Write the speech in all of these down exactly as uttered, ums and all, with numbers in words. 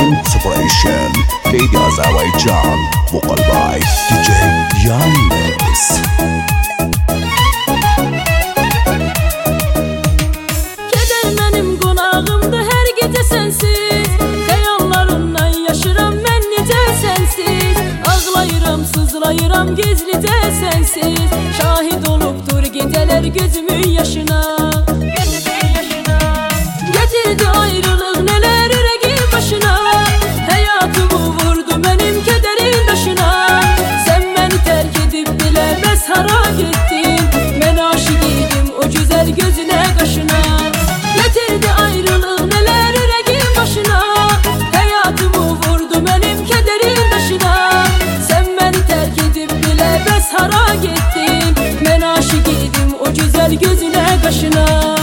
Separation Lady Azerbaijan Vocal by D J Yalnız. Keder benim konağımda her gece sensiz, xəyallarımdan yaşıram mən necə sensiz. Ağlayıram, sızlayıram gizlicə sensiz. Şahid olubdur geceler gözümün yaşına. Getirdi ayrılık neler yüreğim başına. Hayatımı vurdu benim kederin taşına. Sen beni terk edip bile mezhara gittin. Ben aşık idim o güzel gözüne kaşına. Getirdi ayrılık neler yüreğim başına. Hayatımı vurdu benim kederin taşına. Sen beni terk edip bile mezhara gittin. Ben aşık idim o güzel gözüne kaşına.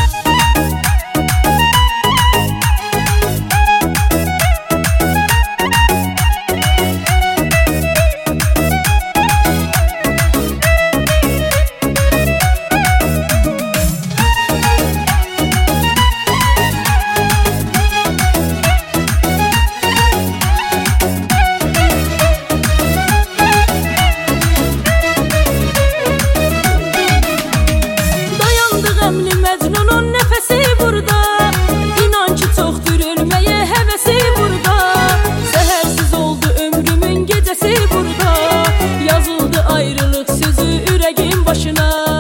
Mecnunun nefesi burada. İnan ki çoktur ölmeye hevesi burada. Sehersiz oldu ömrümün gecesi burada. Yazıldı ayrılık sözü yüreğim başına.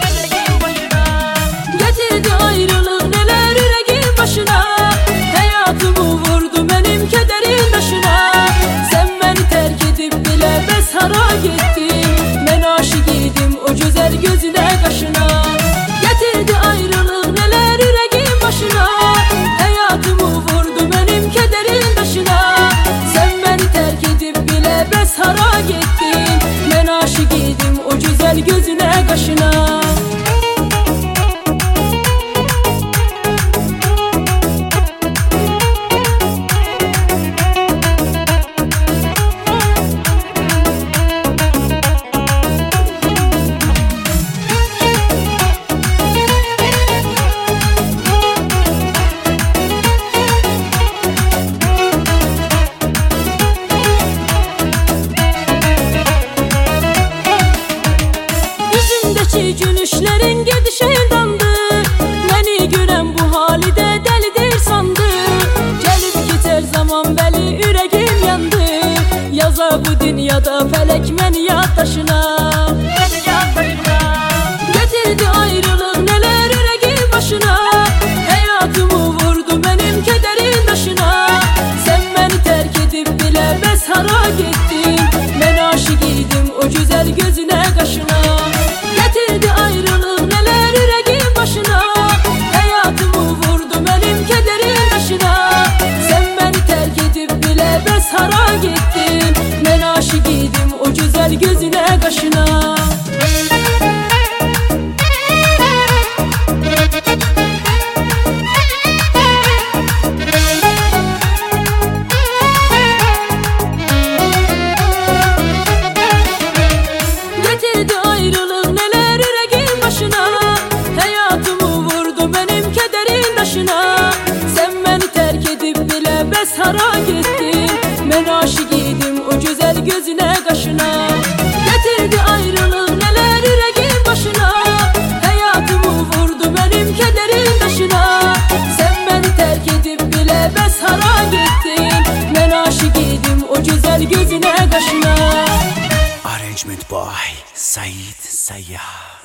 Getirdi ayrılık neler yüreğim başına. Hayatımı vurdu benim kederin taşına. Sen beni terk edip bile mezhara gittin. Ben aşık idim o güzel gözüne kaşına. Getirdi ayrılık neler yüreğim başına. Hayatımı vurdu benim kederin taşına. Sen beni terk edip bile mezhara gittin. Ben aşık idim o güzel gözüne kaşına. Gülüşlerin gedişeydandı. Beni gören bu halide delidir sandı. Gelip geçer zaman beli yüreğim yandı. Yaza bu dünyada felek beni yad taşına. Getirdi ayrılık neler yüreğim başına. Hayatımı vurdu benim kederin taşına. Sen beni terk edip bile mezhara gittin. Ben aşık idim o güzel gözüne kaşına. Getirdi ayrılık neler yüreğim başına. Hayatımı vurdu benim kederin taşına. Sen beni terk edip bile mezhara gittin. Ben aşık idim o güzel gözüne kaşına. Getirdi ayrılık neler yüreğim başına. Hayatımı vurdu benim kederin taşına. Sen beni terk edip bile mezhara gittin. Ben aşık idim o güzel gözüne kaşına. Getirdi ayrılık neler yüreğim başına. Hayatımı vurdu benim kederin taşına. Sen beni terk edip bile mezhara gittin. Ben aşık idim o güzel gözüne kaşına. Arrangement by Said Sayyah.